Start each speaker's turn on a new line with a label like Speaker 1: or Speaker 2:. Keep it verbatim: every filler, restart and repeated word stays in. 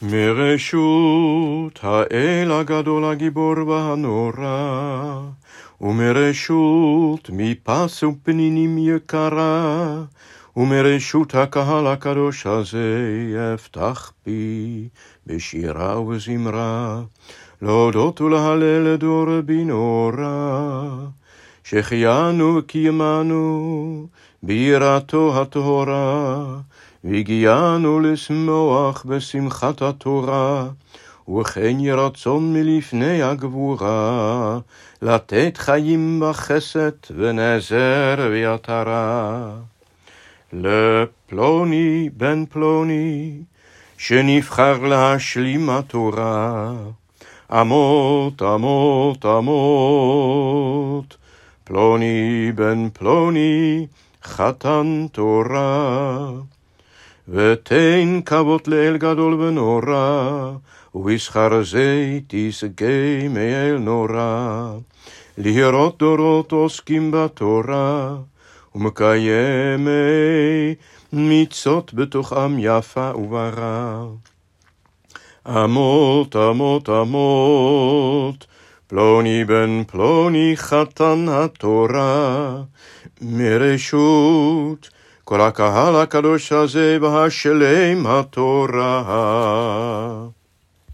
Speaker 1: מרשות האל הגדול הגיבור והנורא, ומרשות מפס ופנינים יקרה, ומרשות הקהל הקדוש הזה יפתח פי בשירה ובזמרה, להודות ולהלל דור בנורא, שהחיינו וקיימנו ביראתו הטהורה, והגיענו לשמוח בשמחת התורה, וכן ירצון מלפני הגבורה, לתת חיים בחסד ונזר ויתרה. לפלוני בן פלוני, שנבחר להשלים התורה, אמות אמות אמות, פלוני בן פלוני, חתן תורה. ותן כבוד לאל גדול ונורא, ובשכר זה תשגה מאל נורא, לראות דורות עוסקים בתורה, ומקיימי מצות בתוכם יפה וברא. אמות אמות אמות, פלוני בן פלוני חתן התורה, מרשות כל הקהל הקדוש הזה בהשלם התורה.